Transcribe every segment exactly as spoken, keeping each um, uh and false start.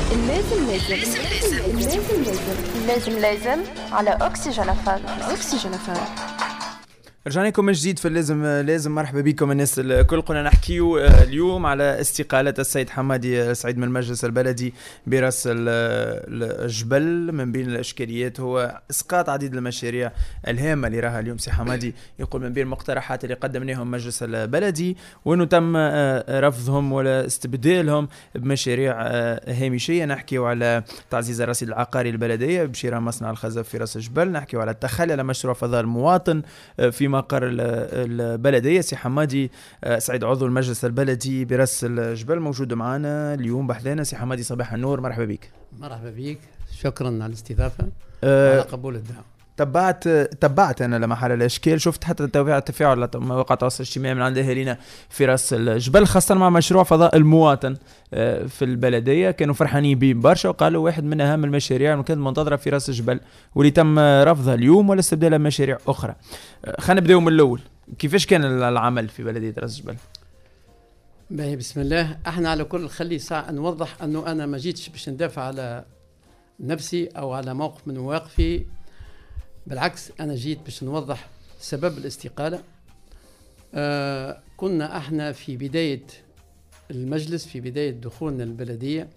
اللازم لازم اللازم لازم اللازم لازم على أكسجين أف إم. أكسجين أف إم. رجعنا لكم من جديد في اللازم لازم. مرحبا بكم الناس الكل. قلنا نحكيو اليوم على استقالة السيد حمادي سعيد من المجلس البلدي براس الجبل. من بين الاشكاليات هو اسقاط عديد المشاريع الهامة اللي راها اليوم سي حمادي يقول من بين المقترحات اللي قدمناهم مجلس البلدي وانه تم رفضهم ولا استبدالهم بمشاريع هامشية. نحكيو على تعزيز الرصيد العقاري البلدية بشراء مصنع الخزف في راس الجبل. نحكيو على التخلي على مشروع فضاء المواطن في مقر البلدية. سي حمادي سعيد عضو المجلس البلدي براس الجبل موجود معنا اليوم بحثنا. سي حمادي صباح النور، مرحبا بك. مرحبا بك، شكرا على الاستضافة أه وعلى قبول الدعوة. تبعت تبعت انا لما حل الاشكال، شفت حتى تفاعل تفاعل على مواقع التواصل الاجتماعي من عند اهالينا في راس الجبل خاصه مع مشروع فضاء المواطن في البلديه. كانوا فرحانين به برشا وقالوا واحد من اهم المشاريع اللي كانت منتظره في راس الجبل واللي تم رفضها اليوم ولا استبدالها بمشاريع اخرى. خلينا نبداو من الاول، كيفاش كان العمل في بلديه راس الجبل؟ باهي بسم الله. احنا على كل خلي ساعه نوضح انه انا ما جيتش باش ندافع على نفسي او على موقف من مواقفي، بالعكس أنا جيت باش نوضح سبب الاستقالة. آه كنا احنا في بداية المجلس، في بداية دخولنا البلدية،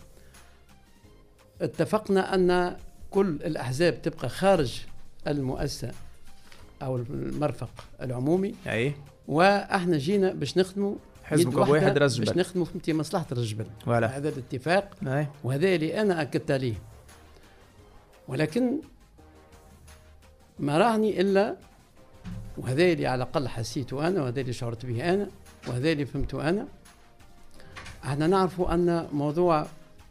اتفقنا أن كل الأحزاب تبقى خارج المؤسسة أو المرفق العمومي. أي. وإحنا جينا باش نخدموا حزبك واحد راس الجبل، باش نخدموا في مصلحة راس الجبل. ولا. هذا الاتفاق. أي. وهذا اللي أنا أكدت عليه، ولكن ما راني إلا، وهذا اللي على الأقل حسيته أنا، وهذا اللي شعرت به أنا، وهذا اللي فهمته أنا. احنا نعرفوا أن موضوع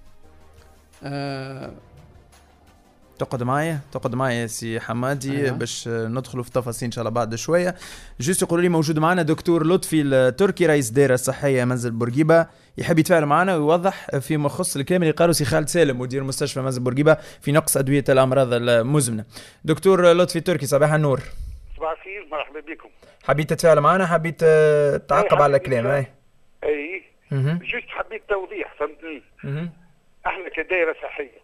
آه تقعد معايا تقعد معايا سي حمادي. أيوة. باش ندخلوا في تفاصيل ان شاء الله بعد شويه. جوست يقولوا لي موجود معنا دكتور لطفي التركي رئيس دائره الصحيه منزل بورقيبه، يحب يتفاعل معنا ويوضح فيما يخص الكلام اللي قالوا سي خالد سالم مدير مستشفى منزل بورقيبه في نقص ادويه الامراض المزمنه. دكتور لطفي التركي صباح النور. صباح الخير، مرحبا بكم. حبيت تتفاعل معنا، حبيت تعقب على الكلام. اي اي جوست حبيت توضيح، فهمتني. احنا كدائره صحيه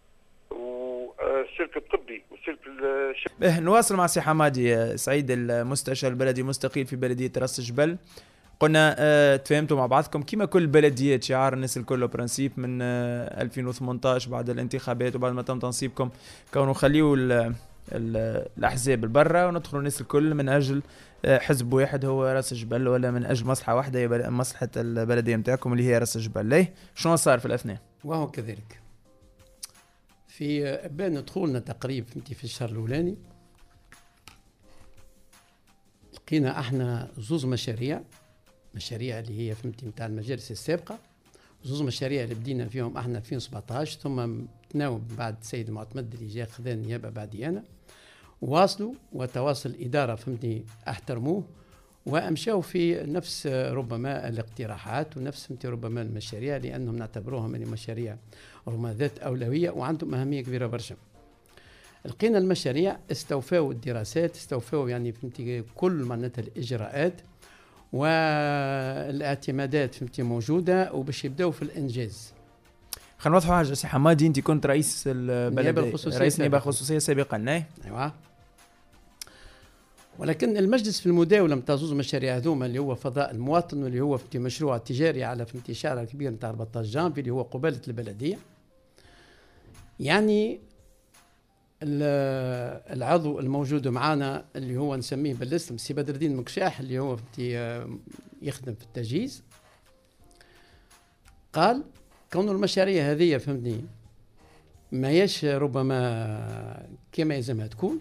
والسلك الطبي والسلك الشباب. إيه نواصل مع سي حمادي سعيد المستشار البلدي مستقيل في بلدية راس الجبل. قلنا اه تفاهمتوا مع بعضكم كما كل البلديات، شعار الناس الكل برنسيب من اه ألفين وثمانية عشر بعد الانتخابات وبعد ما تم تنصيبكم كونوا خليوا الأحزاب البرة وندخلوا الناس الكل من أجل اه حزب واحد هو راس الجبل، ولا من أجل مصلحة واحدة هي مصلحة البلدية متاعكم اللي هي راس الجبل. ليه شنو صار في الأثناء؟ وهو كذلك في بين دخولنا تقريبا في الشهر الأولاني لقينا احنا زوز مشاريع مشاريع اللي هي فهمتي نتاع المجالس السابقة، زوز مشاريع اللي بدينا فيهم احنا ألفين وسبعة عشر ثم تناوب بعد السيد معتمد اللي جاء خذا النيابة بعدي أنا، واصلوا وتواصل الإدارة فهمتني احترموه وامشوا في نفس ربما الاقتراحات ونفس فهمتي ربما المشاريع لأنهم نعتبروهم من مشاريع ربما ذات أولوية وعندهم أهمية كبيرة برشا. لقينا المشاريع استوفوا الدراسات، استوفوا يعني فهمتي كل معناتها الإجراءات والاعتمادات فهمتي موجودة وباش يبدأوا في الإنجاز. خلينا نوضحوا حاجة سي حمادي، أنت كنت رئيس البلدية رئيس نيابة خصوصية سابقا. أيوة. ولكن المجلس في المداولة متاع زوز مشاريع هذوما اللي هو فضاء المواطن واللي هو في مشروع تجاري على في انتشار كبير نتاع أربعة عشر جانفي اللي هو قبالة البلدية، يعني العضو الموجود معنا اللي هو نسميه بالاسم سي بدر الدين مكشاح اللي هو في يخدم في التجهيز، قال كون المشاريع هذه فهمتني ما يش ربما كما يلزمها تكون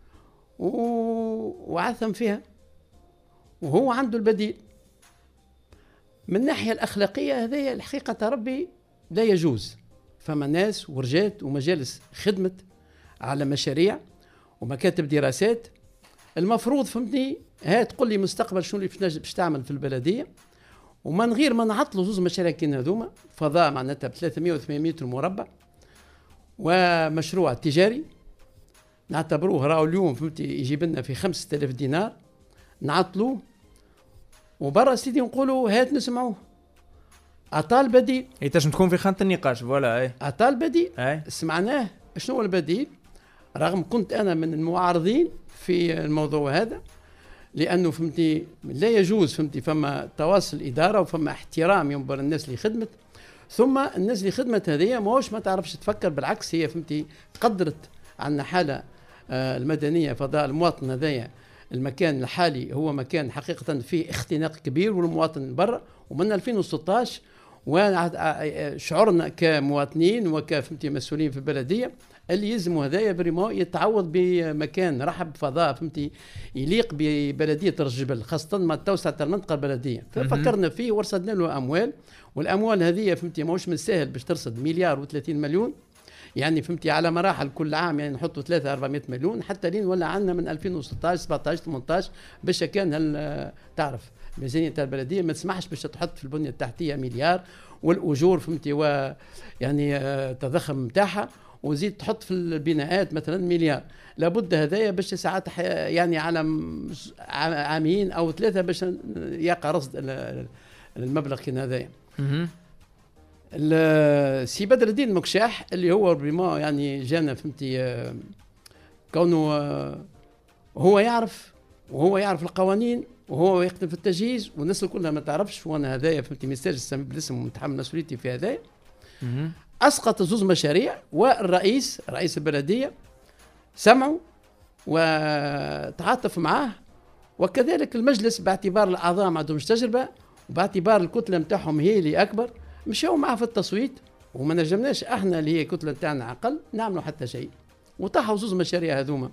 وعثم فيها وهو عنده البديل. من الناحية الأخلاقية هذه الحقيقة ربي لا يجوز. فما ناس ورجات ومجالس خدمت على مشاريع ومكاتب دراسات، المفروض فهمتني ها تقول لي مستقبل شنو اللي باش تعمل في البلدية، ومن غير ما نعطلوا زوز مشاريع كين هذوما فضاء معناتها ب ثلاثمائة وثمانمائة متر مربع ومشروع تجاري نعتبروه راهو اليوم فهمتي يجيب لنا في خمسة آلاف دينار، نعطلوه وبرا سيدي نقولوا هات نسمعوه. اعطى البديل. هي تنجم تكون في خانه النقاش فوالا. اي اعطى البديل. اي سمعناه. شنو هو البديل؟ رغم كنت انا من المعارضين في الموضوع هذا، لانه فهمتي لا يجوز فهمتي فما تواصل الاداره وفما احترام ينبر الناس اللي خدمت، ثم الناس اللي خدمت هذه ماهوش ما تعرفش تفكر، بالعكس هي فهمتي قدرت عنا حاله آه المدنيه فضاء المواطن هذايا. المكان الحالي هو مكان حقيقه فيه اختناق كبير والمواطن برا، ومن ألفين وستة عشر وشعرنا كمواطنين وكفهمتي مسؤولين في البلديه اللي يلزموا هذايا بريمو يتعوض بمكان رحب فضاء فهمتي يليق ببلديه الجبل، خاصه مع توسعه المنطقه البلديه. ففكرنا فيه ورصدنا له اموال، والاموال هذه فهمتي ماهوش من السهل باش ترصد مليار و30 مليون، يعني فهمتي على مراحل كل عام يعني نحطوا ثلاثة أربعمائة مليون حتى لين ولا عندنا من ألفين وستة عشر سبعة عشر ثمانية عشر باش كان هل تعرف ميزانيه تاع البلديه ما تسمحش باش تحط في البنيه التحتيه مليار، والاجور فهمتي و يعني التضخم نتاعها، وزيد تحط في البناءات مثلا مليار. لابد هذايا باش ساعات يعني على عامين او ثلاثه باش يقع رصد المبلغ كان هذايا. السي بدر الدين مكشاح اللي هو بريما يعني جانا فهمتي كونه هو يعرف وهو يعرف القوانين وهو يخدم في التجهيز والناس كلها ما تعرفش، وانا هذايا فهمتي ميساج السمي بالاسم ومتحمل مسؤوليتي في هذايا. اسقط زوز مشاريع، والرئيس رئيس البلديه سمعوا وتعاطف معاه، وكذلك المجلس باعتبار الاعضاء ما عندهمش تجربه وباعتبار الكتله نتاعهم هي اللي اكبر مشاو معاه في التصويت، وما نجمناش احنا اللي هي الكتله نتاعنا اقل نعملوا حتى شيء، وطاحوا زوز مشاريع هذوما.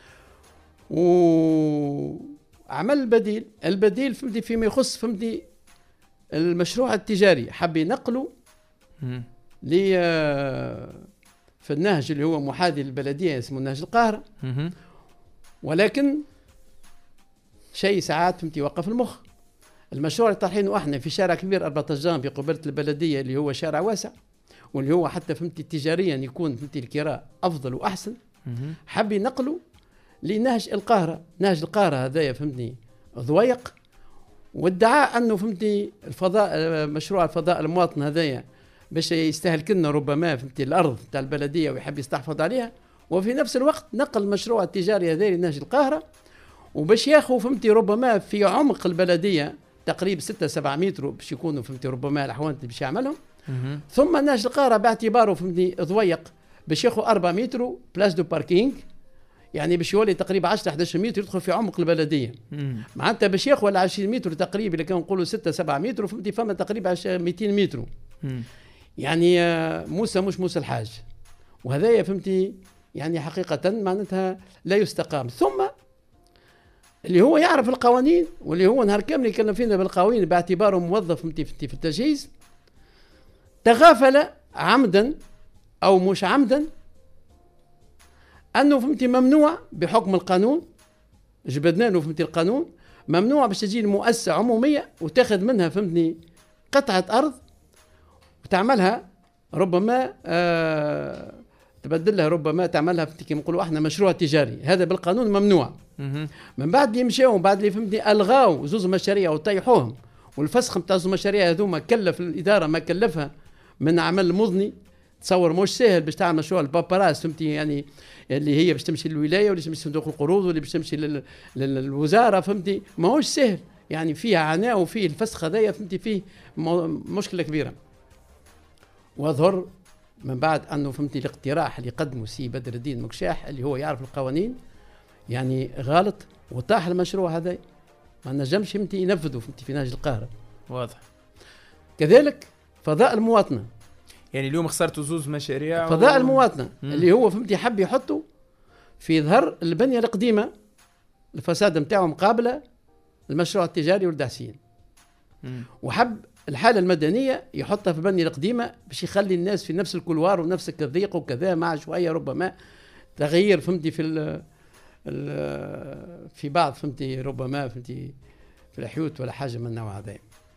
وعمل البديل، البديل فهمتي فيما يخص فهمتي المشروع التجاري حب ينقلوا لي في النهج اللي هو محاذي للبلديه اسمه نهج القاهره، ولكن شيء ساعات فهمتي وقف المخ. المشروع اللي طايحينه احنا في شارع كبير أربعطاج في قبيله البلديه اللي هو شارع واسع، واللي هو حتى فهمتي تجاريا يكون فهمتي الكراء افضل واحسن، حب ينقلوا لنهج القاهره. نهج القاهره هذايا فهمتني ضويق، وادعاء انه فهمتي الفضاء مشروع الفضاء المواطن هذايا باش يستهلك لنا ربما فهمتي الارض تاع البلديه ويحب يستحفظ عليها، وفي نفس الوقت نقل المشروع التجاري هذا لنهج القاهره وباش ياخذ فهمتي ربما في عمق البلديه تقريبا ستة سبعة متر باش يكونوا فهمتي ربما الاحوال باش يعملهم. ثم نهج القاهره باعتباره فهمتي ضويق باش ياخذ أربعة متر بلاس دو باركينغ، يعني باش يولي تقريبا عشرة إحدى عشر متر يدخل في عمق البلديه. معناتها باش ياخذ على عشرين متر تقريبا اللي كان نقولوا ستة سبعة متر فهمتي فما تقريبا مئتين متر. يعني موسى مش موسى الحاج، وهذايا فهمتي يعني حقيقه معناتها لا يستقام. ثم اللي هو يعرف القوانين واللي هو نهار كامل يتكلم فينا بالقوانين باعتباره موظف فهمتي في التجهيز، تغافل عمدا او مش عمدا انه فهمتي ممنوع بحكم القانون، جبدنا له فهمتي القانون ممنوع باش تجي المؤسسه عموميه وتاخذ منها فهمتني قطعه ارض وتعملها ربما آه تبدلها ربما تعملها كما نقولوا احنا مشروع تجاري، هذا بالقانون ممنوع. من بعد اللي مشاو بعد اللي فهمتني الغاو زوز مشاريع وطيحوهم، والفسخ نتاع زوز مشاريع هذوما كلف الاداره ما كلفها من عمل مضني. تصور مش سهل باش تعمل مشروع الباباراس فهمتي يعني اللي هي باش تمشي للولايه واللي تمشي صندوق القروض واللي باش تمشي لل... للوزاره فهمتي ماهوش سهل، يعني فيها عناء وفيه الفسخ هذايا فهمتي فيه مشكله كبيره. واظهر من بعد انه فهمتي الاقتراح اللي قدمه سي بدر الدين مكشاح اللي هو يعرف القوانين يعني غلط، وطاح المشروع هذا ما نجمش فهمتي ينفذوا فهمتي في نهج القاهره. واضح. كذلك فضاء المواطنه، يعني اليوم خسرتوا زوز مشاريع فضاء و... المواطنه مم. اللي هو فهمتي حب يحطوا في ظهر البنيه القديمه الفساد نتاعو مقابله المشروع التجاري والدعسين، وحب الحاله المدنيه يحطها في البنيه القديمه باش يخلي الناس في نفس الكلوار ونفس الضيق وكذا، مع شويه ربما تغيير فهمتي في ال ال في بعض فهمتي ربما فهمتي في الحيوت ولا حاجه من النوع هذا.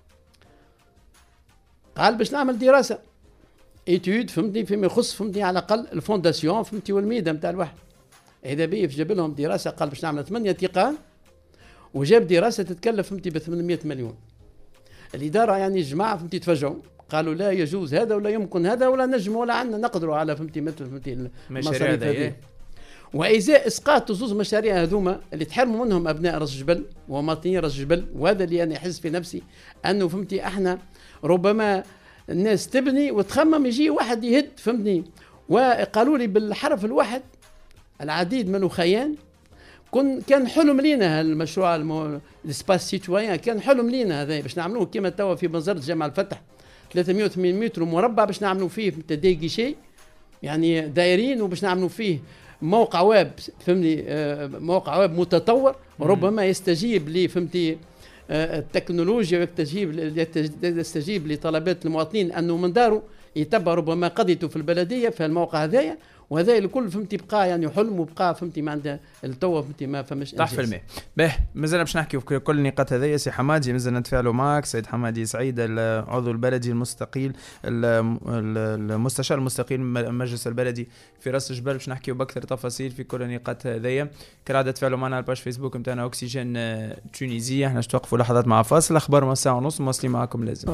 قال باش نعمل دراسه ايتود فهمتني فيما يخص فهمتني على الاقل الفونداسيون فهمتي والميدة نتاع الواحد. اذا بيه في جاب لهم دراسه قال باش نعمل ثمانية تيقان، وجاب دراسه تتكلف فهمتي ب ثمانمائة مليون. الاداره يعني الجماعه فهمتي تفاجئوا قالوا لا يجوز هذا ولا يمكن هذا ولا نجم ولا عندنا نقدروا على فهمتي مثل فهمتي المشاريع هذه. وإزاء إسقاط زوز مشاريع هذوما اللي تحرموا منهم أبناء راس الجبل ومواطنين راس الجبل، وهذا اللي أنا أحس في نفسي أنه فهمتي إحنا ربما الناس تبني وتخمم يجي واحد يهد فهمتني. وقالوا لي بالحرف الواحد العديد من الخيان كن كان حلم لينا هالمشروع السباس سيتويان، كان حلم لينا هذا باش نعملوه كما توا في بنزرت جامع الفتح ثلاثمائة وثمانين متر مربع باش نعملوا فيه تدايقي شيء يعني دايرين، وباش نعملوا فيه موقع ويب فهمني آه موقع ويب متطور ربما يستجيب لي فهمتي آه التكنولوجيا ويستجيب يستجيب لطلبات المواطنين انه من داره يتبع ربما قضيته في البلديه في الموقع هذايا، وهذا الكل فهمتي بقى يعني حلم وبقى فهمتي ما عنده التو فهمتي ما فماش صح في المية. به مازلنا باش نحكي في كل النقاط هذيا سي حمادي، مازلنا نتفاعلوا معك سيد حمادي سعيد العضو البلدي المستقيل المستشار المستقيل المجلس البلدي في راس الجبل، باش نحكيوا باكثر تفاصيل في كل النقاط هذيا. كالعاده تفاعلوا معنا على الباج فيسبوك نتاعنا اوكسيجين تونيزيه. احنا توقفوا لحظات مع فاصل، اخبار من ساعه ونص مواصلين معكم. لازم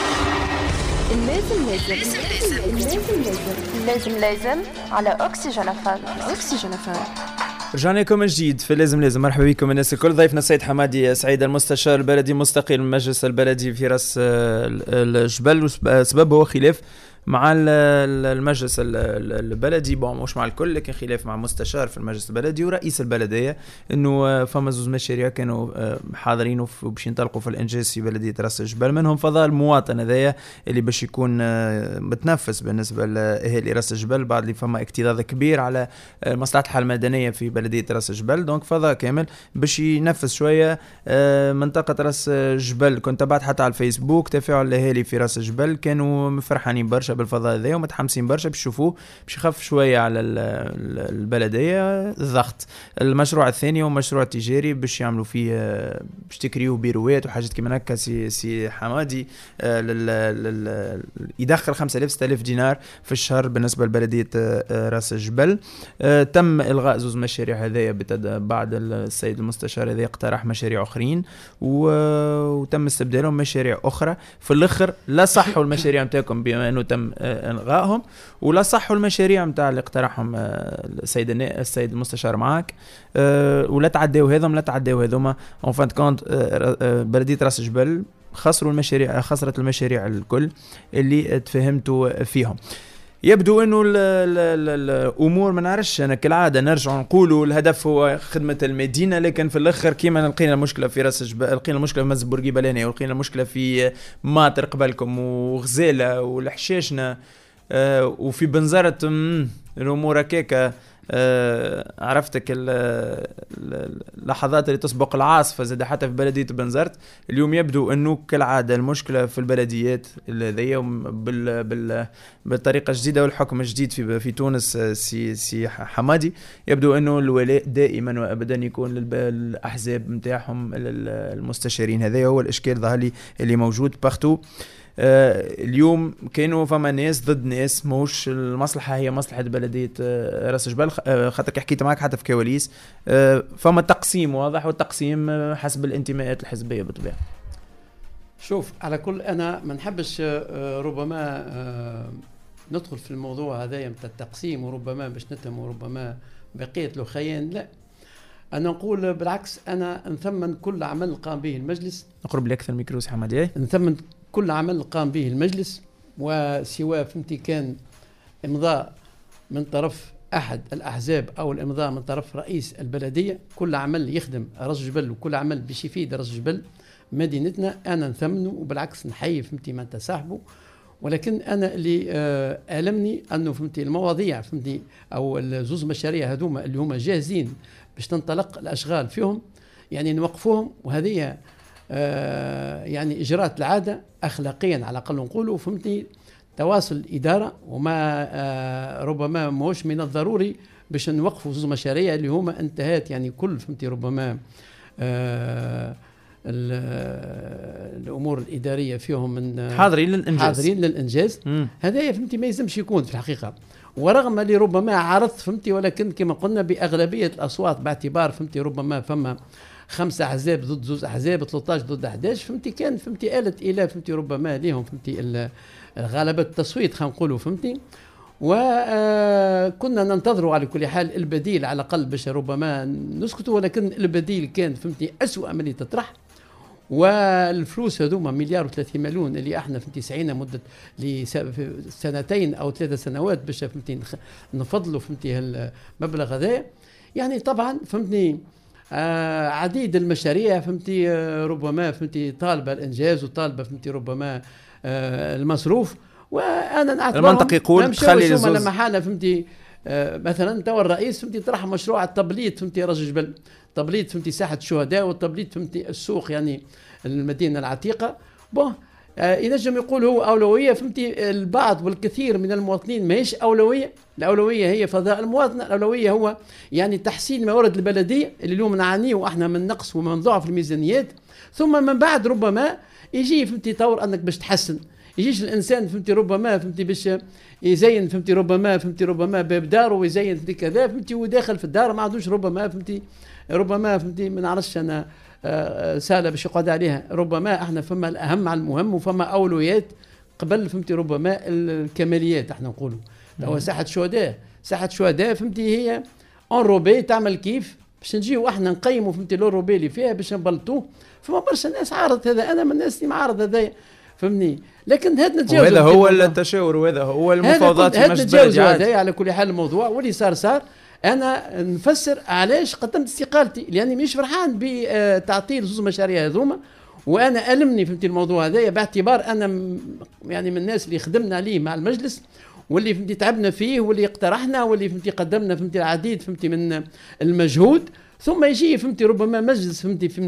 لازم لازم لازم لازم لازم لازم على أوكسيجين أفام. أوكسيجين أفام رجعنا لكم من جديد في لازم لازم. مرحبا بكم الناس الكل. ضيفنا السيد حمادي سعيد المستشار البلدي مستقيل من المجلس البلدي في راس الجبل، وسبب هو خلاف مع المجلس البلدي، بون مش مع الكل لكن خلاف مع مستشار في المجلس البلدي ورئيس البلدية، انه فما زوز مشاريع كانوا حاضرين وباش ينطلقوا في الانجاز في بلدية راس الجبل، منهم فضاء المواطن هذايا اللي باش يكون متنفس بالنسبة لاهالي راس الجبل بعد اللي فما اكتظاظ كبير على مصلحة الحالة المدنية في بلدية راس الجبل. دونك فضاء كامل باش ينفس شوية منطقة راس الجبل. كنت تابعت حتى على الفيسبوك تفاعل الاهالي في راس الجبل، كانوا فرحانين برشا بالفضاء هذا ومتحمسين برشا باش يشوفوه باش يخف شويه على البلديه الضغط. المشروع الثاني هو مشروع تجاري باش يعملوا فيه باش تكريو بيروات وحاجات كيما هكا. سي سي حمادي يدخل خمسة آلاف ستة آلاف دينار في الشهر بالنسبه لبلديه راس الجبل. تم الغاء زوز مشاريع هذايا بعد السيد المستشار هذا اقترح مشاريع اخرين وتم استبدالهم مشاريع اخرى. في الاخر لا صحوا المشاريع نتاعكم بما انه تم الغائهم، ولا صحوا المشاريع نتاع اللي اقترحهم السيد السيد المستشار معاك، ولا تعداو هذم لا تعداو هذوما. اون فان كونت بلديه راس الجبل خسروا المشاريع، خسرت المشاريع الكل اللي تفهمتوا فيهم. يبدو انه الامور ما نعرفش انا كالعاده نرجع نقولوا الهدف هو خدمه المدينه، لكن في الاخر كيما لقينا المشكله في راس الجبل، لقينا المشكله في مسجد بورقيبه لهنا، ولقينا المشكله في ماطر قبلكم وغزاله والحشاشنا آه وفي بنزرة الامور هكاكا. آه عرفتك اللحظات اللي تسبق العاصفة زاد حتى في بلدية بنزرت. اليوم يبدو أنه كالعادة المشكلة في البلديات هذيا بال بال بالطريقة الجديدة والحكم الجديد في في تونس. سي سي حمادي يبدو أنه الولاء دائما وأبدا يكون للأحزاب متاعهم المستشارين. هذا هو الإشكال ظهر لي اللي موجود باختو. آه اليوم كانوا فما ناس ضد ناس، موش المصلحة هي مصلحة بلدية آه راس الجبل. آه خاطر حكيت معك حتى في كواليس آه فما تقسيم واضح، والتقسيم آه حسب الانتماءات الحزبية بالطبيعة. شوف على كل أنا ما نحبش آه ربما آه ندخل في الموضوع هذا متاع التقسيم وربما باش نتهم وربما بقية له خيان. لا، أنا نقول بالعكس، أنا نثمن كل عمل قام به المجلس. نقرب لك الميكرو سي حمادي. نثمن كل عمل قام به المجلس، وسواء فهمتي كان إمضاء من طرف أحد الأحزاب أو الإمضاء من طرف رئيس البلدية، كل عمل يخدم راس الجبل وكل عمل باش يفيد راس الجبل مدينتنا أنا نثمنه، وبالعكس نحيي فهمتي من تصاحبه. ولكن أنا اللي ألمني أنه فهمتي المواضيع فهمتي أو الزوز مشاريع هذوما اللي هما جاهزين باش تنطلق الأشغال فيهم يعني نوقفوهم، وهذه آه يعني إجراءات العادة أخلاقيا على الأقل نقولوا فهمتني تواصل الإدارة، وما آه ربما موش من الضروري باش نوقفوا زوز مشاريع اللي هما انتهت يعني كل فهمتي ربما آه الأمور الإدارية فيهم من حاضرين للإنجاز حاضرين للإنجاز. هذا فهمتي ما يلزمش يكون في الحقيقة، ورغم اللي ربما عرضت فهمتي، ولكن كما قلنا بأغلبية الأصوات باعتبار فهمتي ربما فما خمسة احزاب ضد زوز احزاب، ثلاثة عشر ضد احد عشر، فهمتي كان فهمتي آلة إله فهمتي ربما ليهم فهمتي غلبة التصويت خلينا نقولوا فهمتي. وكنا ننتظروا على كل حال البديل على الأقل باش ربما نسكتوا، ولكن البديل كان فهمتي أسوأ من اللي تطرح. والفلوس هذوما مليار وثلاثين مليون اللي احنا فهمتي سعينا مده سنتين او ثلاثة سنوات باش فهمتي نفضلوا فهمتي هالمبلغ هذا، يعني طبعا فهمتني آه عديد المشاريع فهمتي آه ربما فهمتي طالبه الانجاز وطالبه فهمتي ربما آه المصروف. وانا نعتبر المنطق يقول تخلي لزوز لما حاله فهمتي آه مثلا توا الرئيس فهمتي طرح مشروع التبليط فهمتي رجل جبل، تبليط فهمتي ساحه الشهداء والتبليط فهمتي السوق يعني المدينه العتيقه. بون آه ينجم يقول هو اولويه فهمتي البعض والكثير من المواطنين ماهيش اولويه، الاولويه هي فضاء المواطن، الاولويه هو يعني تحسين موارد البلديه اللي اليوم نعانيه احنا من نقص ومن ضعف الميزانيات. ثم من بعد ربما يجي فهمتي طور انك باش تحسن، يجيش الانسان فهمتي ربما فهمتي باش يزين فهمتي ربما فهمتي ربما باب داره ويزين فهمتي كذا فهمتي وداخل في الدار ما عندوش ربما فهمتي ربما فهمتي ما نعرفش انا سالة باش يقعد عليها. ربما احنا فما الاهم على المهم وفما اولويات قبل فهمتي ربما الكماليات احنا نقولوا. هو ساحه شهداء، ساحه شهداء فهمتي هي اونروبي تعمل كيف باش نجيو احنا نقيموا فهمتي لوروبي اللي فيها باش نبلطوه. فما برشا ناس عارض هذا، انا من الناس اللي معارض هذا فهمني، لكن هذا نتجاوز هذا هو التشاور وهذا هو المفاوضات في مجلس البلدي هذا على كل حال الموضوع. واللي صار صار انا نفسر علاش قدمت استقالتي، لاني مش فرحان بتعطيل زوز مشاريع هذوما، وانا المني فهمتي الموضوع هذايا باعتبار انا يعني من الناس اللي خدمنا عليه مع المجلس واللي فهمتي تعبنا فيه واللي اقترحنا واللي فهمتي قدمنا فهمتي العديد فهمتي من المجهود. ثم يجي فهمتي ربما مجلس فهمتي في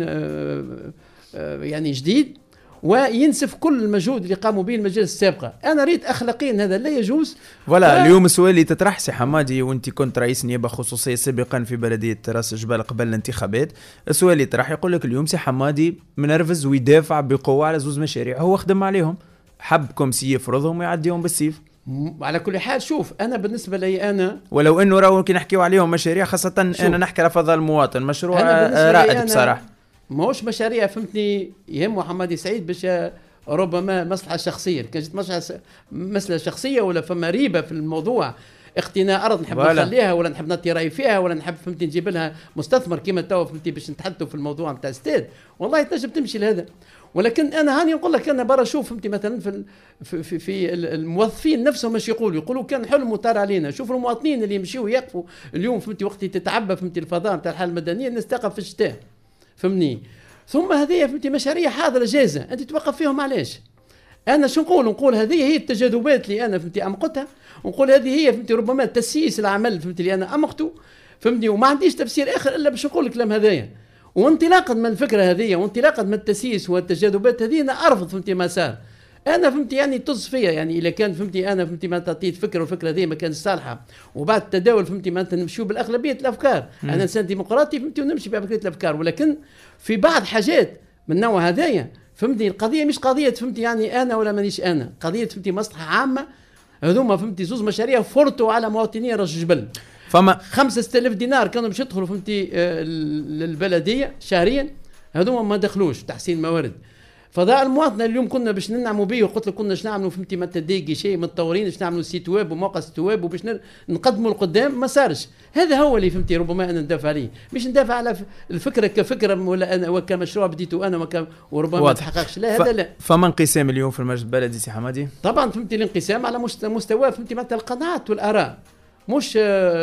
يعني جديد وينسف كل المجهود اللي قاموا به المجالس السابقه. انا ريت اخلاقيا هذا لا يجوز. ولا ف... اليوم السؤال اللي تطرح سي حمادي وانت كنت رئيس نيابه خصوصيه سابقا في بلديه راس جبال قبل الانتخابات، السؤال اللي طرح يقول لك اليوم سي حمادي منرفز ويدافع بقوه على زوز مشاريع هو خدم عليهم، حب كومسي يفرضهم ويعديهم بالسيف. على كل حال شوف انا بالنسبه لي انا ولو انه راهو كي نحكيو عليهم مشاريع خاصه انا نحكي على فضل المواطن مشروع رائد بصراحه ماهوش مشاريع فهمتني يهم حمادي سعيد باش ربما مصلحه شخصيه، كان جت مصلحه مساله شخصيه ولا فما ريبه في الموضوع اقتناء ارض نحب نخليها ولا نحب نعطي راي فيها ولا نحب فهمتي نجيب لها مستثمر كيما توا فهمتي باش نتحدثوا في الموضوع نتاع استاد، والله تنجم تمشي لهذا. ولكن انا هاني نقول لك انا برا شوف فهمتي مثلا في في, في, في الموظفين نفسهم مش يقولوا يقولوا كان حلم وطار علينا. شوفوا المواطنين اللي يمشيوا يقفوا اليوم فهمتي وقت تتعبى فهمتي الفضاء نتاع الحاله المدنيه الناس تقف في الشتاء فهمني. ثم هذه فهمتي مشاريع حاضره جاهزه انت توقف فيهم علاش؟ انا شو نقول؟ نقول هذه هي التجاذبات اللي انا فهمتي امقتها، ونقول هذه هي فهمتي ربما تسييس العمل فهمتي اللي انا امقته فهمتي، وما عنديش تفسير اخر الا باش نقول الكلام هذايا. وانطلاقا من الفكره هذه وانطلاقا من التسييس والتجاذبات هذه انا ارفض فهمتي ما صار. انا فهمتي يعني طز فيا يعني اذا كان فهمتي انا فهمتي ما تعطيت فكره والفكره هذه ما كانت صالحه وبعد التداول فهمتي ما نمشيو بالاغلبيه الافكار. مم. انا انسان ديمقراطي فهمتي ونمشي باغلبيه الافكار، ولكن في بعض حاجات من نوع هذايا فهمتي القضيه مش قضيه فهمتي يعني انا ولا مانيش انا، قضيه فهمتي مصلحه عامه. هذوما فهمتي زوز مشاريع فرطوا على مواطني راس جبل. فما خمسة آلاف دينار كانوا باش يدخلوا فهمتي آه للبلديه شهريا، هذوما ما دخلوش تحسين موارد. فضاء المواطنه اليوم كنا باش ننعموا به وقلت لك كنا باش نعملوا فهمتي ما تديقي شيء متطورين باش نعملوا سيت ويب وموقع سيت ويب وباش نقدموا لقدام ما صارش. هذا هو اللي فهمتي ربما انا ندافع عليه، مش ندافع على الفكره كفكره ولا انا وكمشروع بديته انا وك... وربما ما تحققش لا. ف... هذا لا. فما انقسام اليوم في المجلس البلدي سي حمادي؟ طبعا فهمتي الانقسام على مستوى فهمتي مثلا القناعات والاراء، مش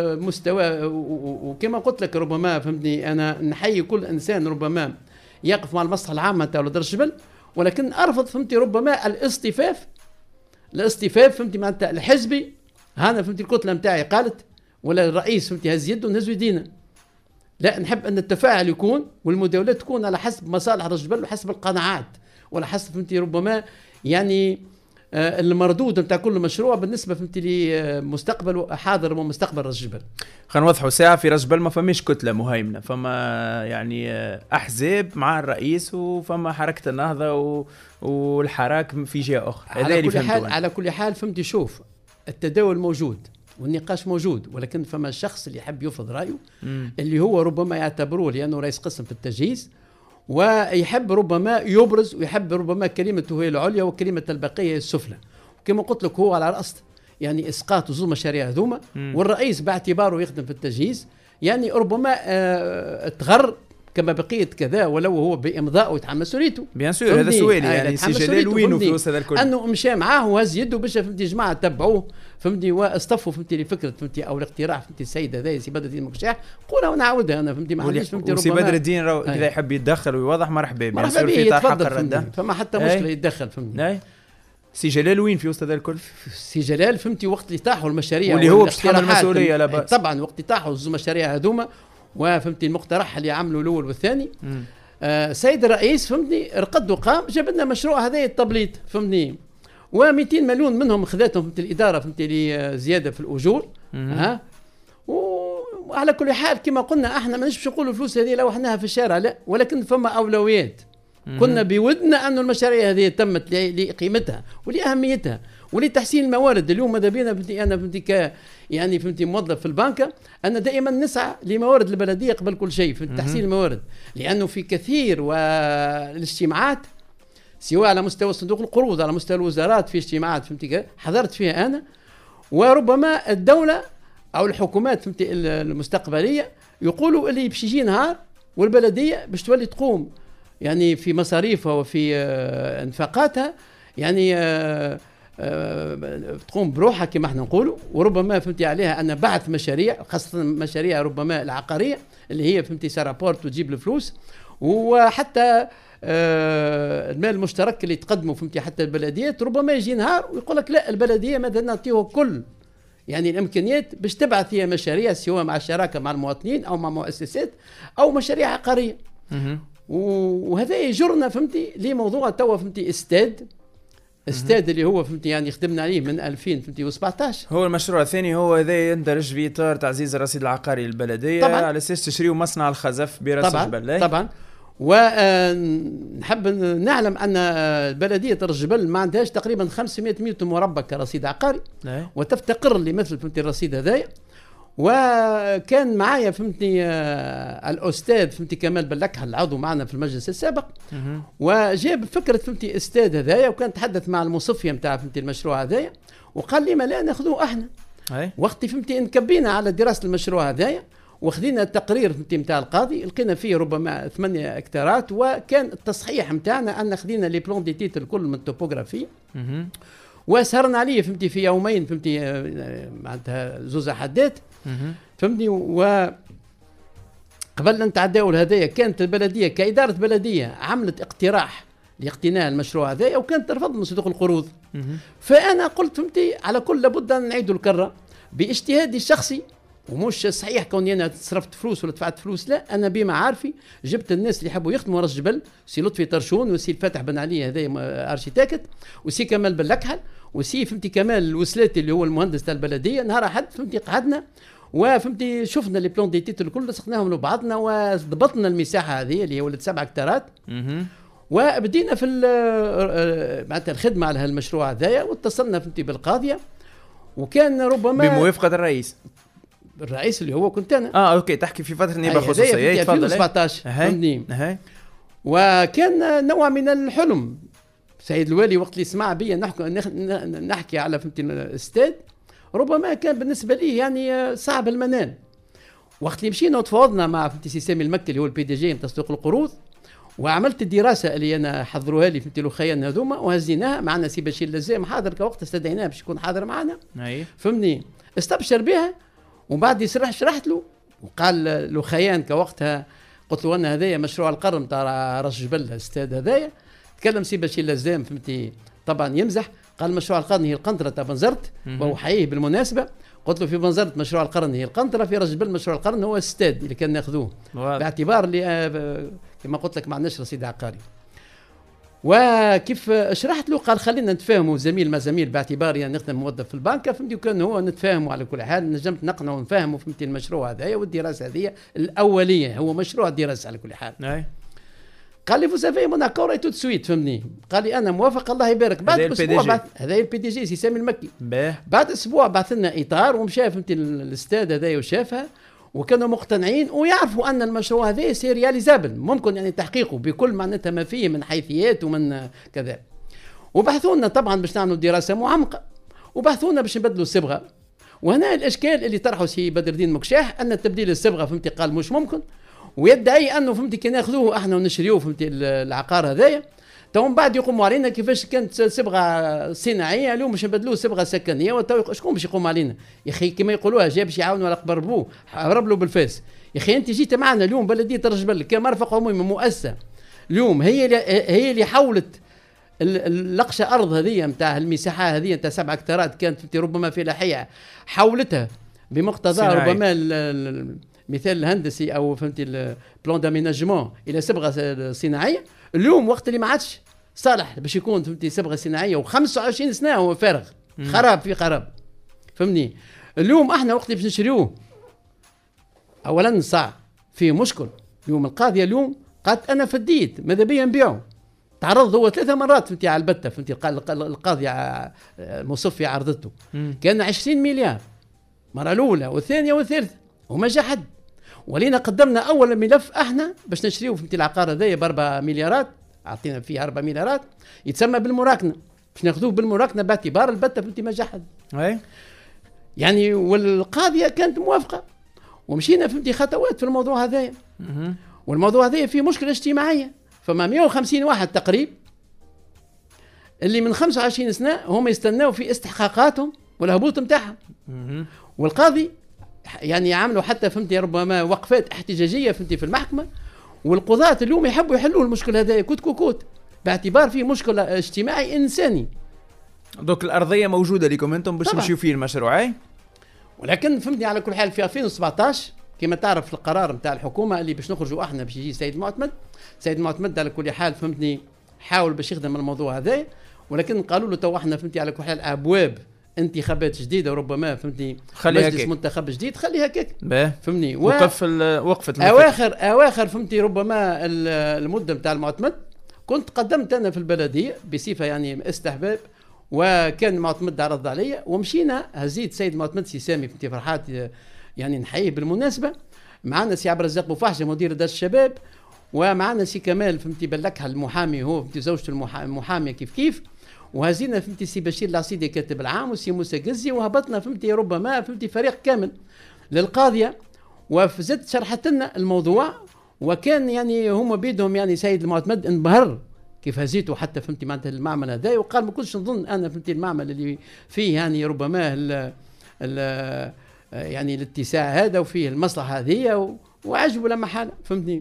مستوى. وكما قلت لك ربما فهمتني انا نحيي كل انسان ربما يقف مع المصلحه العامه تاع ولاد الجبل، ولكن ارفض فهمتي ربما الاصطفاف الاصطفاف فهمتي معناتها الحزبي. هذا فهمتي الكتله نتاعي قالت ولا الرئيس فهمتي هز يده ونهز يدينا. لا، نحب ان التفاعل يكون والمداولات تكون على حسب مصالح راس جبل وحسب القناعات ولا حسب فهمتي ربما يعني آه المردود نتاع كل مشروع بالنسبه فهمتي لمستقبل حاضر ومستقبل راس جبل. خلينا نوضحوا ساعه في راس جبل ما فماش كتله مهيمنه، فما يعني احزاب مع الرئيس وفما حركه النهضه و... والحراك في جهه اخرى. على كل حال على كل حال فهمتي شوف التداول موجود والنقاش موجود، ولكن فما شخص اللي يحب يفرض رايه مم. اللي هو ربما يعتبروه لانه رئيس قسم في التجهيز، ويحب ربما يبرز ويحب ربما كلمته هي العليا وكلمه البقيه هي السفلى. كما قلت لك هو على راس يعني اسقاط زوج مشاريع هذوما، والرئيس باعتباره يخدم في التجهيز يعني ربما آه تغر كما بقيه كذا، ولو هو بامضاء ويتحمل مسؤوليته. بيان سور هذا سؤالي يعني سي جلال وينه في وسط هذا الكل؟ انه مشى معاه وهز يده باش فهمتي جماعه تبعوه فهمتي واصطفوا فهمتي لفكره فهمتي او الاقتراح فهمتي السيد هذا سي بدر الدين مكشاح. قولها ونعاودها انا فهمتي ما عنديش فهمتي. سي بدر الدين اذا يحب يتدخل ويوضح مرحبا بيان سور في طرح حق الرد، فما حتى مشكله يتدخل فهمتي. سي جلال وين في وسط هذا الكل؟ سي جلال فهمتي وقت اللي طاحوا المشاريع واللي هو بيتحمل المسؤوليه لا باس طبعا، وقت اللي طاحوا زوج مشاريع هذوما وفهمتي المقترح اللي عملوا الاول والثاني آه سيد الرئيس فهمتني رقد وقام جاب لنا مشروع هذا التبليط فهمتني، و200 مليون منهم خذاتهم فهمتي الاداره فهمتي لزياده في الاجور. ها وعلى كل حال كما قلنا احنا ما نجمش نقولوا الفلوس هذه لو احناها في الشارع لا، ولكن فما اولويات. كنا بودنا أن المشاريع هذه تمت لقيمتها ولأهميتها ولتحسين الموارد. اليوم ماذا بينا فهمتي انا فهمتي ك يعني فهمتي موظف في البنكة أنا دائما نسعى لموارد البلدية قبل كل شيء في تحسين الموارد، لأنه في كثير والاجتماعات سواء على مستوى صندوق القروض على مستوى الوزارات في اجتماعات فهمتي حضرت فيها أنا، وربما الدولة أو الحكومات فهمتي المستقبلية يقولوا اللي باش يجي نهار والبلدية باش تولي تقوم يعني في مصاريفها وفي آه انفاقاتها يعني آه آه تقوم بروحها كما احنا نقولوا، وربما فهمتي عليها ان بعث مشاريع خاصه مشاريع ربما العقاريه اللي هي فهمتي سارابورت وتجيب الفلوس، وحتى آه المال المشترك اللي تقدموا فهمتي حتى البلديات ربما يجي نهار ويقول لك لا البلديه مثلا نعطيه كل يعني الامكانيات باش تبعث هي مشاريع سواء مع الشراكه مع المواطنين او مع مؤسسات او مشاريع عقاريه. وهذا يجرنا فهمتي لموضوع توا فهمتي استاد استاد اللي هو فهمتي يعني خدمنا عليه من ألفين فهمتي وسبعطاش. هو المشروع الثاني هو هذا يندرج في اطار تعزيز الرصيد العقاري للبلديه طبعا على اساس تشريوا مصنع الخزف براس الجبل. طبعا ونحب نعلم ان البلديه الجبل ما عندهاش تقريبا خمسمائة متر مربع كرصيد عقاري وتفتقر لمثل فهمتي الرصيد هذايا. وكان معايا فهمتني آه الاستاذ فهمتي كمال بلكحل العضو معنا في المجلس السابق وجاب فكره فهمتي استاذ هذايا، وكان تحدث مع المصفيه نتاع فهمتي المشروع هذايا وقال لي ما لا ناخذوه احنا. وقتي فهمتي انكبينا على دراسه المشروع هذايا واخذنا التقرير فهمتي نتاع القاضي لقينا فيه ربما ثمانية اكتارات، وكان التصحيح نتاعنا ان خذينا لي بلون دي تيت الكل من التوبوغرافي وسهرنا عليه فهمتي في يومين فهمتي معناتها زوز حدات فهمتني. وقبل أن نتعداو الهدايا كانت البلدية كإدارة بلدية عملت اقتراح لاقتناء المشروع هذا وكانت ترفض من صندوق القروض. فأنا قلت فهمتي على كل لابد أن نعيد الكرة باجتهادي الشخصي، ومش صحيح كوني أنا صرفت فلوس ولا دفعت فلوس، لا أنا بمعارفي جبت الناس اللي يحبوا يخدموا راس جبل، سي لطفي طرشون وسي الفاتح بن علي هذا ارشيتكت وسي كمال بلكحل وسي فهمتي كمال الوسلاتي اللي هو المهندس تاع البلديه. نهار احد فهمتي قعدنا وفهمتي شفنا لي بلون دي تيتر الكل لصقناهم لبعضنا وضبطنا المساحه هذه اللي هي ولات سبعة اكتارات وبدينا في معناتها الخدمه على هالمشروع هذايا واتصلنا فهمتي بالقاضيه وكان ربما بموافقه الرئيس الرئيس اللي هو كنت انا. اه اوكي تحكي في فتره نيابه خصوصيه تفضل. ألفين وسبعطاش فهمتني. وكان نوع من الحلم سيد الوالي وقت اللي سمع بي نحكي نحكي على فهمتي الاستاد ربما كان بالنسبه لي يعني صعب المنال. وقت اللي مشينا وتفاوضنا مع فهمتي سي سامي المكي اللي هو البي دي جي نتاع صندوق القروض وعملت الدراسه اللي انا حضروها لي فهمتي الخيان هذوما وهزيناها معنا سي بشير لزام حاضر كوقت استدعيناه باش يكون حاضر معنا فهمني استبشر بها. وبعد شرح شرحت له وقال له خيان كوقتها قلت له انا هذايا مشروع القرن تاع راس جبل الاستاد هذايا. تكلم سي بشير لزام فهمتي طبعا يمزح قال مشروع القرن هي القنطره تاع بنزرت وهو حقيقي بالمناسبه. قلت له في بنزرت مشروع القرن هي القنطره، في راس جبل مشروع القرن هو الاستاد اللي كان ناخذوه باعتبار اللي كما قلت لك ما عندناش رصيد عقاري. وكيف شرحت له قال خلينا نتفاهموا زميل ما زميل باعتباري يعني نخدم موظف في البنكه فهمتي، وكان هو نتفاهموا على كل حال نجمت نقنع ونفهموا فهمتي المشروع هذايا والدراسه هذه الاوليه هو مشروع دراسه على كل حال. أي. قال لي فوسافي مون اكور اي تو سويت فهمني. قال لي انا موافق الله يبارك. بعد اسبوع بعث هذا البي دي جي سي سامي المكي. بعد اسبوع بعث لنا اطار ومشى فهمتي الاستاد هذايا وشافها وكانوا مقتنعين ويعرفوا ان المشروع هذا سي رياليزابل ممكن يعني تحقيقه بكل معناتها ما فيه من حيثيات ومن كذا. وبحثوا لنا طبعا باش نعملوا دراسه معمقه وبحثوا لنا باش نبدلوا الصبغه. وهنا الاشكال اللي طرحه سي بدر الدين مكشاح ان تبديل الصبغه فهمتي قال مش ممكن ويدعي انه فهمتي كي ناخذوه احنا ونشريوه فهمتي العقار هذايا تو من بعد يقوموا علينا كيفاش كانت صبغه صناعيه اليوم باش نبدلوه صبغه سكنيه وتو شكون باش يقوم علينا يا اخي كما يقولوها جا باش يعاونوا على قبر بوه هرب له بالفاس. يا اخي انت جيت معنا اليوم بلديه الجبل كمرفق عمومي مؤسسه اليوم هي اللي هي اللي حولت اللقشه ارض هذه نتاع المساحه هذه نتاع سبعة اكتارات كانت في ربما في لحيه حولتها بمقتضى ربما المثال الهندسي او فهمتي البلان داميناجمون الى صبغه صناعيه. اليوم وقت اللي ما عادش صالح باش يكون فهمتي صبغه صناعيه وخمسة وعشرين سنه هو فارغ خراب في خراب فهمني. اليوم احنا وقت اللي باش نشريوه اولا صعب في مشكل. اليوم القاضيه اليوم قالت انا فديت ماذا بيا نبيعه. تعرض هو ثلاثة مرات فهمتي على البتة فهمتي القاضي مصفي عرضته كان عشرين مليار مرة الأولى والثانية والثالثة وما جا حد. ولينا قدمنا أول ملف احنا باش نشريوه فهمتي العقار هذايا بأربع مليارات أعطينا فيه أربع مليارات يتسمى بالمراكنة باش ناخذوه بالمراكنة باعتبار البتة فهمتي ما جا حد. يعني والقاضية كانت موافقة ومشينا فهمتي خطوات في الموضوع هذايا. والموضوع هذايا فيه مشكلة اجتماعية. فما مئة وخمسين واحد تقريب اللي من خمسة وعشرين سنة هم يستناوا في استحقاقاتهم والهبوط متاعهم. والقاضي يعني يعملوا حتى فهمتي ربما وقفات احتجاجية فهمتي في المحكمة. والقضاة اليوم يحبوا يحلوا المشكلة هذا كوت كوكوت باعتبار فيه مشكلة اجتماعي إنساني. دوك الأرضية موجودة لكم أنتم باش تمشيوا فيه المشروع. ولكن فهمتني على كل حال في ألفين وسبعطاش كما تعرف القرار نتاع الحكومة اللي باش نخرجوا احنا باش يجي سيد معتمد. سيد معتمد على كل حال فهمتني حاول باش يخدم الموضوع هذا ولكن قالوا له تو احنا فهمتي على كل حال ابواب انتخابات جديده وربما فهمتني مجلس كيك. منتخب جديد خليها كيك فهمني و... وقف وقفت اواخر اواخر فهمتي ربما المده نتاع المعتمد كنت قدمت انا في البلديه بصفه يعني استحباب وكان معتمد عرض عليا ومشينا هزيت سيد معتمد سي سامي فهمتي فرحات يعني نحييه بالمناسبه. معنا سي عبد الرزاق بوفحشه مدير دار الشباب ومعنا سي كمال فهمتي بلكها المحامي هو فهمتي زوجته المحاميه كيف كيف وهزينا فهمتي سي بشير العصيدي كاتب العام وسي موسى قزي وهبطنا فهمتي ربما فهمتي فريق كامل للقاضيه وزدت شرحت لنا الموضوع. وكان يعني هم بيدهم يعني سيد المعتمد انبهر كيف هزيته حتى فهمتي معناتها المعمل هذا وقال ما كنتش نظن انا فهمتي المعمل اللي فيه يعني ربما ال ال يعني الاتساع هذا وفيه المصلحه هذه وعجبوا لما حال فهمتني.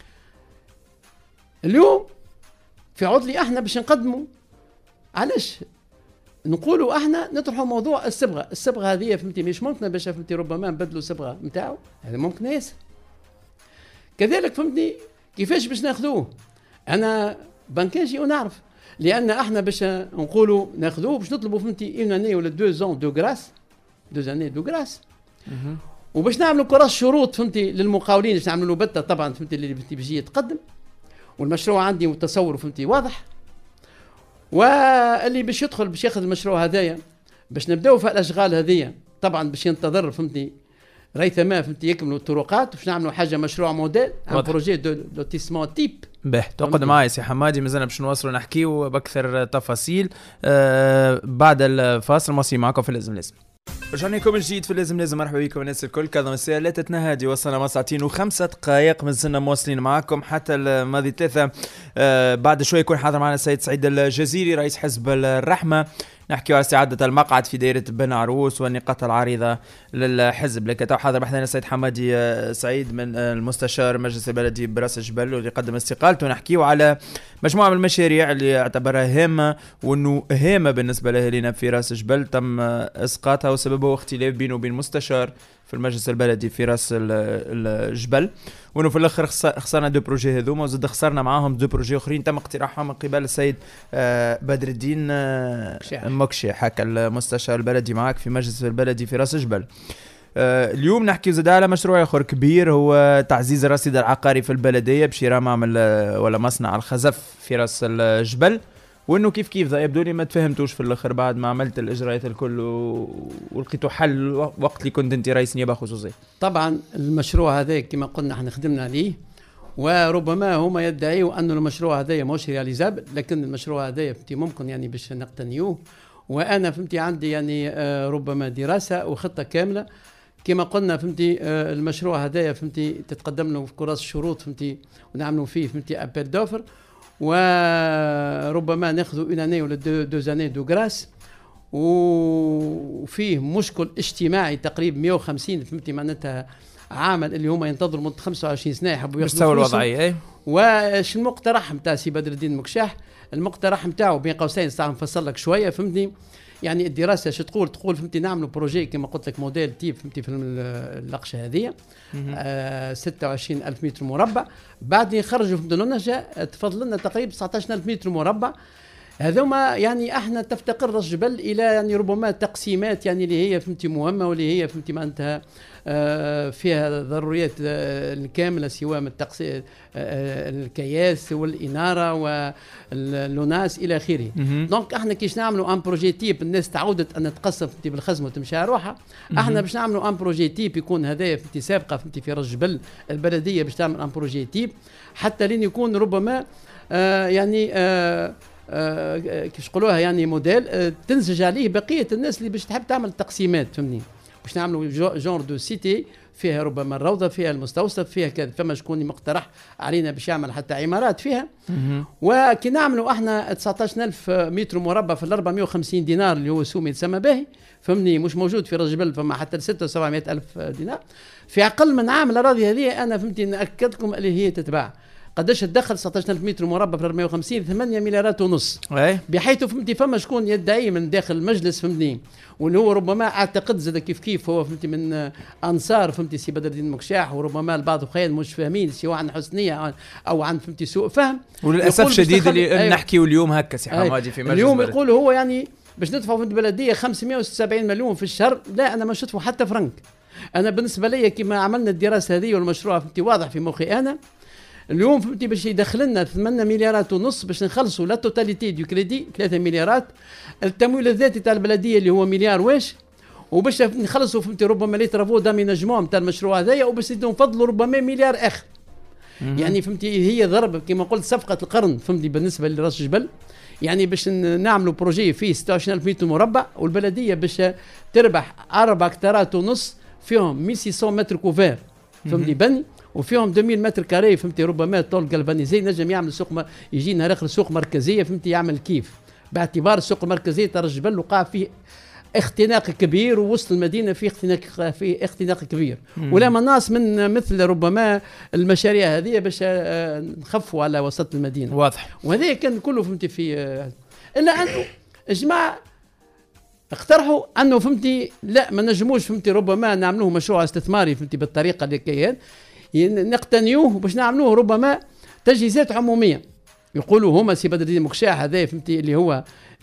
اليوم في عطلي احنا باش نقدموا علاش نقولوا احنا نطرحوا موضوع الصبغه. الصبغه هذه فهمتي مش ممكن باش فهمتي ربما نبدلوا الصبغه نتاعو هذا ممكن ياسر. كذلك فهمتني كيفاش باش ناخذوه انا بنكاجي ونعرف لان احنا باش نقولوا ناخذوه باش نطلبوا فهمتي اون اني ولا دو زون دو غراس دو اني دو غراس وباش نعملوا كراس شروط فهمتي للمقاولين باش نعملوا له بته طبعا فهمتي اللي بيجي يتقدم. والمشروع عندي متصور فهمتي واضح واللي باش يدخل باش ياخذ المشروع هذايا باش نبداو في الاشغال هذيا طبعا باش ينتظر فهمتي ريثما فهمتي يكملوا الطرقات باش نعملوا حاجه مشروع موديل ان بروجي دو لوتيسمون تيب. باهي تقعد معايا سي حمادي مازلنا باش نواصلوا نحكيو باكثر تفاصيل آه بعد الفاصل. ماشي معكم في لازم لازم رجعنا لكم جديد في لازم لازم. مرحبا بكم الناس الكل. كذا مساء لا تتنهدي وصلنا مع ساعتين وخمسة دقائق مازلنا مواصلين معكم حتى الماضي ثلاثة. آه بعد شوي يكون حاضر معنا السيد سعيد الجزيري رئيس حزب الرحمة نحكي على استعادة المقعد في دائرة بن عروس والنقاط العريضة للحزب. لكن تو حاضر بحثنا السيد حمادي سعيد من المستشار مجلس البلدي براس الجبل واللي قدم استقالته. ونحكيه على مجموعة من المشاريع اللي اعتبرها هامة وانه هامة بالنسبة لأهالينا في راس الجبل تم اسقاطها وسببه اختلاف بينه وبين مستشار في المجلس البلدي في راس الجبل وانه في الاخر خسرنا دو بروجي هذوما وزاد خسرنا معاهم دو بروجي اخرين تم اقتراحهم من قبل السيد بدر الدين مكشي حكى المستشار البلدي معاك في مجلس البلدي في راس الجبل. آه اليوم نحكي زاد على مشروع اخر كبير، هو تعزيز الرصيد العقاري في البلديه بشراء معمل ولا مصنع الخزف في راس الجبل، وانه كيف كيف يبدو لي ما تفهمتوش في الاخر بعد ما عملت الاجراءات الكل ولقيتوا حل وقت اللي كنت انت رئيس نيابه خصوصيه. طبعا المشروع هذا كما قلنا احنا خدمنا عليه، وربما هما يدعيوا أن المشروع هذا مش رياليزابل، لكن المشروع هذا فهمتي ممكن يعني باش نقتنيوه. وأنا فهمتي عندي يعني آه ربما دراسة وخطة كاملة كما قلنا فهمتي. آه المشروع هذا فهمتي تتقدم له في كراس الشروط فهمتي، ونعملوا فيه فهمتي أبيل دوفر، وربما ناخذوا اون اني ولا دو, دو زاني دو غراس، وفيه مشكل اجتماعي تقريبا مئة وخمسين فهمتي معناتها عامل اللي هما ينتظروا مدة خمسة وعشرين سنة يحبوا ياخذوا الوضعية. واش المقترح نتاع سي بدر الدين مكشاح؟ المقترح نتاعو بين قوسين صار نفصل لك شوية فهمتني. يعني الدراسة شو تقول؟ تقول فهمتي نعملوا بروجي كما قلت لك موديل تيب فهمتي في اللقشة هذه آه ستة وعشرين ألف متر مربع، بعد نخرجوا فهمتي لنا تفضل لنا تقريبا تسعة عشر ألف متر مربع. هذوما يعني احنا تفتقر الجبل الى يعني ربما تقسيمات يعني اللي هي فهمتي مهمه واللي هي فهمتي معناتها آه فيها ضروريات آه الكامله سواء من التقسيم آه الكياس والاناره واللوناس الى اخره. دونك احنا كيش نعملوا ان بروجي تيب الناس تعودت ان تقسم فهمتي بالخزم وتمشي روحها، احنا باش نعملوا ان بروجي تيب يكون هذايا فهمتي سابقه فهمتي في راس الجبل البلديه باش تعمل ان بروجي تيب حتى لين يكون ربما آه يعني آه آه كيف يقولوها يعني موديل آه تنسج عليه بقيه الناس اللي باش تحب تعمل تقسيمات فهمني. باش نعملوا جونر دو سيتي فيها ربما الروضه فيها المستوصف فيها كذا، فما شكون مقترح علينا باش يعمل حتى عمارات فيها. وكي نعملوا احنا تسعة عشر ألف متر مربع في أربعمئة وخمسين دينار اللي هو سومي يتسمى به فهمني، مش موجود في راس الجبل، فما حتى ستة وسبعمئة ألف دينار في اقل من عام. الاراضي هذه انا فهمتي ناكد لكم اللي هي تتباع قداش تدخل تسعة عشر ألف متر مربع في أربعمئة وخمسين ثمانية مليارات ونص، بحيث فهمتي فما شكون يدعي من داخل المجلس فهمتني، واللي هو ربما اعتقد زاد كيف كيف هو فهمتي من انصار فهمتي سي بدر الدين مكشاح، وربما البعض اخوان مش فاهمين سواء عن حسنيه او عن فهمتي سوء فهم. وللاسف شديد اللي أيوة. نحكيو اليوم هكا سي حمادي في مجلس اليوم يقول هو يعني باش ندفعوا في البلديه خمسمئة وسبعين مليون في الشهر. لا انا ما ندفعوا حتى فرنك. انا بالنسبه لي كما عملنا الدراسه هذه والمشروع فهمتي واضح في مخي انا اليوم فهمتي باش يدخل لنا ثمانية مليارات ونص باش نخلصوا لا توتاليتي دو كريدي ثلاثة مليارات، التمويل الذاتي تاع البلديه اللي هو مليار واش، وباش نخلصوا فهمتي ربما لي ترافو داميناجمون تاع المشروع هذايا، وباش نفضلوا ربما مليار اخر. يعني فهمتي هي ضرب كما قلت صفقه القرن فهمتي بالنسبه لراس الجبل. يعني باش نعملوا بروجي فيه ستة وعشرين ألف متر مربع، والبلديه باش تربح أربعة هكتارات ونص فيهم ألف وستمئة متر كوفير فهمتي بني، وفيهم ألفين متر كاري فهمتي ربما طول galvanisé نجم يعمل سوق م... يجي نهار اخر سوق مركزيه فهمتي يعمل كيف، باعتبار السوق المركزيه تاع الجبل وقع فيه اختناق كبير، ووسط المدينه في اختناق في اختناق كبير. ولا مناص من مثل ربما المشاريع هذه باش نخفوا على وسط المدينه. واضح. وهذا كان كله فهمتي في الا انه الجماعه اقترحوا انه فهمتي لا ما نجموش فهمتي ربما نعملوه مشروع استثماري فهمتي بالطريقه اللي كاين نقتنيوه باش نعملوه ربما تجهيزات عموميه. يقولوا هما سي بدر الدين مكشاح هذا فهمتي اللي هو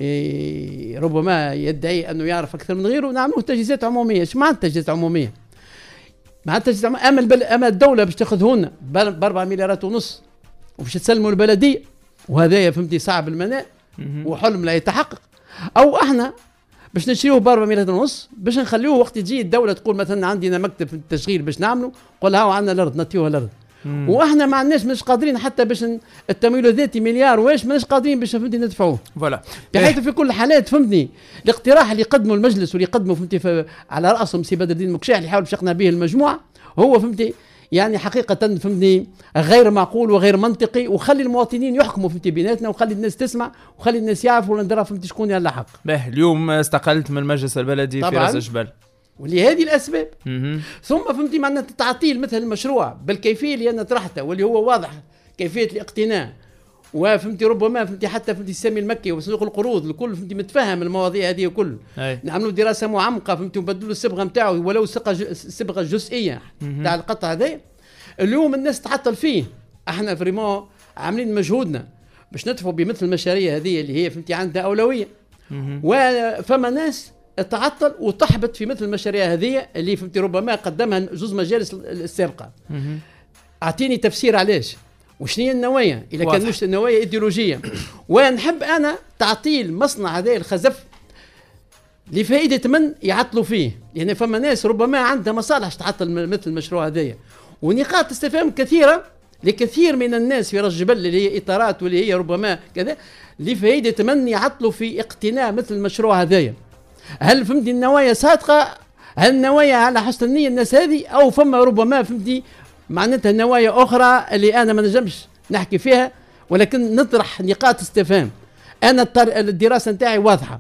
إيه ربما يدعي انه يعرف اكثر من غيره، نعملوه تجهيزات عموميه. ايش معنى تجهيزات عموميه؟ معناتها تجهيزات عموميه اما البل... اما الدوله باش تاخذهن ب أربعة مليارات ونص وباش تسلموا البلديه، وهذايا فهمتي صعب المنال وحلم لا يتحقق، او احنا باش نشريوه ب أربعة مليارات ونص باش نخليوه وقت تجي الدوله تقول مثلا عندنا مكتب في التشغيل باش نعمله، قول هاو عندنا الارض نعطيوها الارض. مم. واحنا ما عندناش مش قادرين حتى باش التمويل الذاتي مليار واش ماناش قادرين باش فهمتني ندفعوه. فوالا بحيث في كل الحالات فهمتني الاقتراح اللي يقدمه المجلس واللي يقدمه فهمتي على راسهم سي بدر الدين مكشاح اللي يحاول باش يقنع به المجموعه هو فهمتي يعني حقيقه فهمتني غير معقول وغير منطقي، وخلي المواطنين يحكموا فهمتي بيناتنا، وخلي الناس تسمع وخلي الناس يعرفوا وندرا فهمتي شكون يلا حق. به اليوم استقلت من المجلس البلدي في راس الجبل ولهذه الاسباب. ثم فهمتي معنا تعطيل مثل المشروع بالكيفيه اللي انا طرحتها واللي هو واضح كيفيه الاقتناء، وفهمتي ربما فهمتي حتى فهمتي السامي المكي وصندوق القروض الكل فهمتي متفهم المواضيع هذه الكل، نعملوا دراسه معمقه فهمتي ونبدلوا الصبغه نتاعو ولو صبغه جزئيه تاع القطع هذا. اليوم الناس تعطل فيه، احنا فريمون عاملين مجهودنا باش ندفعوا بمثل المشاريع هذه اللي هي فهمتي عندها اولويه. وفما ناس تعطل وتحبط في مثل المشاريع هذه اللي فهمتي ربما قدمها جزء مجالس السابقه. اعطيني تفسير علاش وشنو هي النوايا اذا كان مش النوايا ايديولوجيه. ونحب انا تعطيل مصنع هذا الخزف لفائده من يعطلوا فيه، يعني فما ناس ربما عندها مصالح تعطل مثل المشروع هذايا، ونقاط استفهام كثيره لكثير من الناس في راس جبل اللي هي اطارات واللي هي ربما كذا لفائده من يعطلوا في اقتناء مثل المشروع هذايا. هل فهمتي النوايا صادقه؟ هل النوايا على حسن النيه الناس هذه، او فما ربما فهمتي معناتها نوايا اخرى اللي انا ما نجمش نحكي فيها، ولكن نطرح نقاط استفهام. انا الدراسه نتاعي واضحه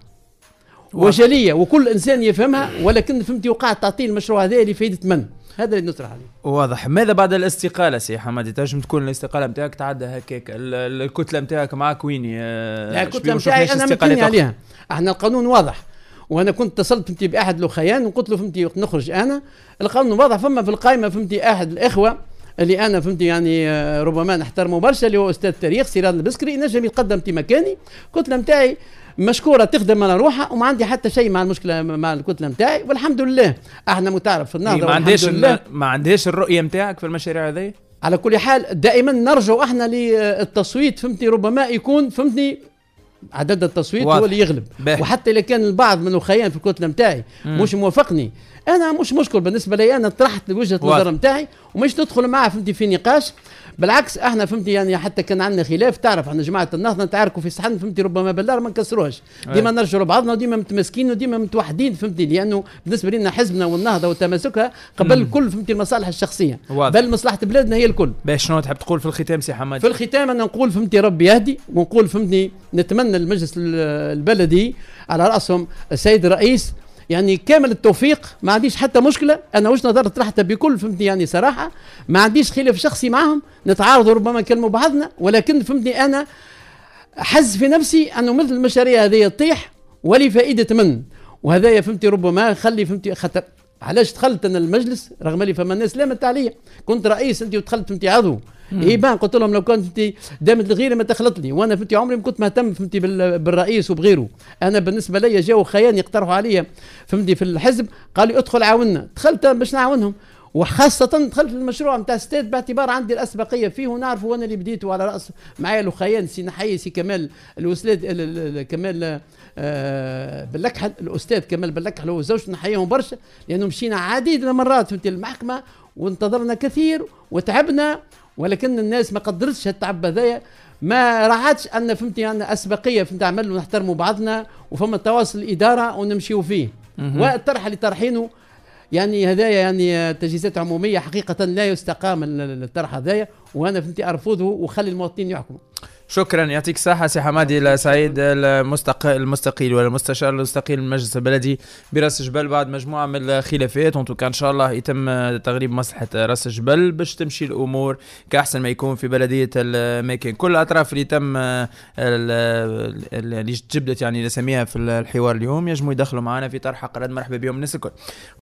وجليه وكل انسان يفهمها، ولكن فهمتي وقع تعطيل المشروع هذا لفائده من؟ هذا اللي نطرح عليه. واضح. ماذا بعد الاستقاله سي حمادي؟ تنجم تكون الاستقاله نتاعك تعدى هكاك، الكتله نتاعك معك وين؟ لا الكتله نتاعي انا متني عليها، احنا القانون واضح، وانا كنت اتصلت فهمتي باحد الاخوان وقلت له فهمتي نخرج انا، القانون واضح. فما في القائمه فهمتي احد الاخوه اللي انا فهمتي يعني ربما نحترمه برشا اللي هو استاذ تاريخ سيراد البسكري، نجم يتقدم في مكاني. الكتله نتاعي مشكوره تخدم على روحها وما عندي حتى شيء مع المشكله مع الكتله نتاعي، والحمد لله احنا متعرف في النهضه. ما عنديش ما عنديش الرؤيه نتاعك في المشاريع هذه. على كل حال دائما نرجو احنا للتصويت فهمتي ربما يكون فهمتني عدد التصويت واضح. هو اللي يغلب باح. وحتى اذا كان البعض من الخيان في الكتله نتاعي مش موافقني، انا مش مشكل بالنسبه لي، انا طرحت وجهه النظر نتاعي ومش ندخل معاه فهمتي في نقاش. بالعكس احنا فهمتي يعني حتى كان عندنا خلاف، تعرف احنا جماعه النهضه نتعاركوا في صحن فهمتي ربما بالله ما نكسروهاش، ديما نرجعوا لبعضنا وديما متماسكين وديما متوحدين فهمتي، لانه بالنسبه لنا حزبنا والنهضه وتماسكها قبل الكل فهمتي المصالح الشخصيه واضح. بل مصلحه بلادنا هي الكل. باش شنو تحب تقول في الختام سي حمادي؟ في الختام انا نقول فهمتي ربي يهدي، ونقول فهمتي نتمنى المجلس البلدي على راسهم السيد الرئيس يعني كامل التوفيق، ما عنديش حتى مشكله. انا وجهه نظر طرحتها بكل فهمتني يعني صراحه، ما عنديش خلاف شخصي معهم، نتعارضوا ربما نكلموا بعضنا، ولكن فهمتني انا حز في نفسي انه مثل المشاريع هذه تطيح ولفائده من، وهذايا فهمتي ربما خلي فهمتي خطر. علاش دخلت انا المجلس رغم اللي فما الناس لامت عليا، كنت رئيس انت ودخلت فهمتي عضو اي بان، قلت لهم لو كنت فهمتي دامت الغيره ما تخلط لي، وانا فهمتي عمري ما كنت مهتم فهمتي بالرئيس وبغيره. انا بالنسبه لي جاوا خيان يقترحوا عليا فهمتي في الحزب، قال لي ادخل عاوننا، دخلت باش نعاونهم، وخاصه دخلت المشروع نتاع ستاد باعتبار عندي الاسبقيه فيه ونعرف وانا اللي بديته على راس معايا الاخيان سي نحيي سي كمال الوسلاد كمال آه باللكحل، الاستاذ كمال باللكحل هو زوجته نحييهم برشا، لانه مشينا عديد المرات فهمتي المحكمه وانتظرنا كثير وتعبنا، ولكن الناس ما قدرتش هالتعب هذايا، ما راعتش ان فهمتي عندنا اسبقيه فهمت عمل ونحترموا بعضنا وفما تواصل الاداره ونمشيوا فيه. والطرح اللي طرحينه يعني هذايا يعني تجهيزات عموميه حقيقه لا يستقام الطرح هذايا، وانا فهمتي ارفضه وخلي المواطنين يحكموا. شكرا، يعطيك الصحة سي حمادي السعيد المستقل المستقيل ولا المستشار المستقيل من المجلس البلدي براس جبل بعد مجموعة من الخلافات، وانتو ان شاء الله يتم تغريب مصلحة راس جبل باش تمشي الامور كاحسن ما يكون في بلدية المكان. كل الاطراف اللي تم اللي جبدت يعني نسميها في الحوار اليوم يجموا يدخلوا معنا في طرح قرار. مرحبا بهم الناس الكل.